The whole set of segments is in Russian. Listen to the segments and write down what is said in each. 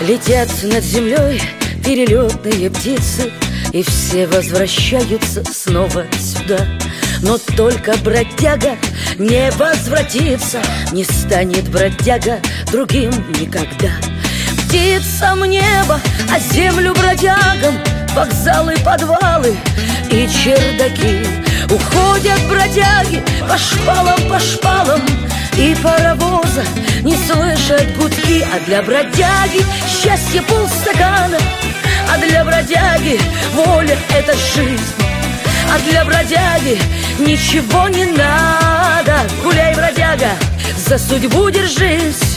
Летят над землей перелетные птицы, и все возвращаются снова сюда. Но только бродяга не возвратится, не станет бродяга другим никогда. Птицам небо, а землю бродягам, вокзалы, подвалы и чердаки. Уходят бродяги по шпалам, и паровоза не слышат гудки. А для бродяги счастье полстакана, а для бродяги воля — это жизнь. А для бродяги ничего не надо. Гуляй, бродяга, за судьбу держись.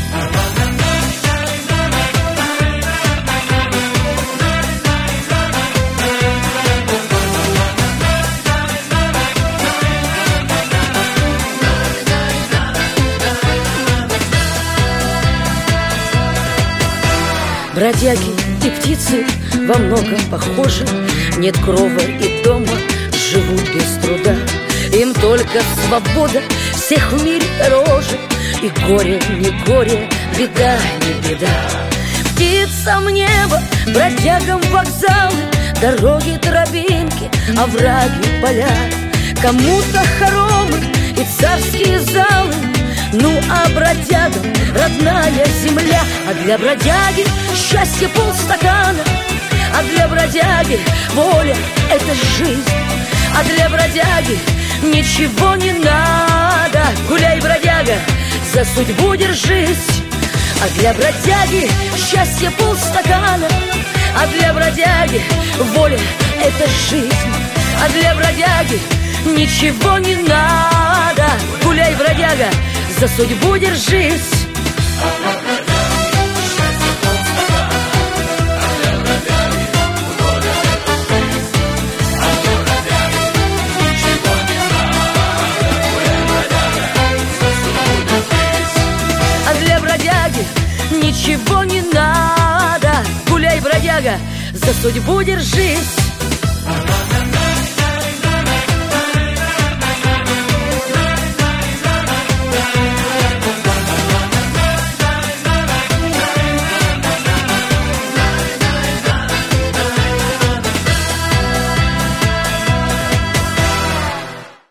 Бродяги и птицы во многом похожи. Нет крова и дома, живут без труда. Им только свобода всех в мире дороже. И горе не горе, беда не беда. Птицам небо, бродягам вокзалы, дороги, тропинки, овраги, поля. Кому-то хоромы и царские залы, ну а бродягам родная земля. А для бродяги счастье полстакана, а для бродяги воля — это жизнь. А для бродяги ничего не надо. Гуляй, бродяга, за судьбу держись. А для бродяги счастье полстакана, а для бродяги воля — это жизнь. А для бродяги ничего не надо. Гуляй, бродяга, за судьбу держись. Ничего не надо. Гуляй, бродяга, за судьбу держись.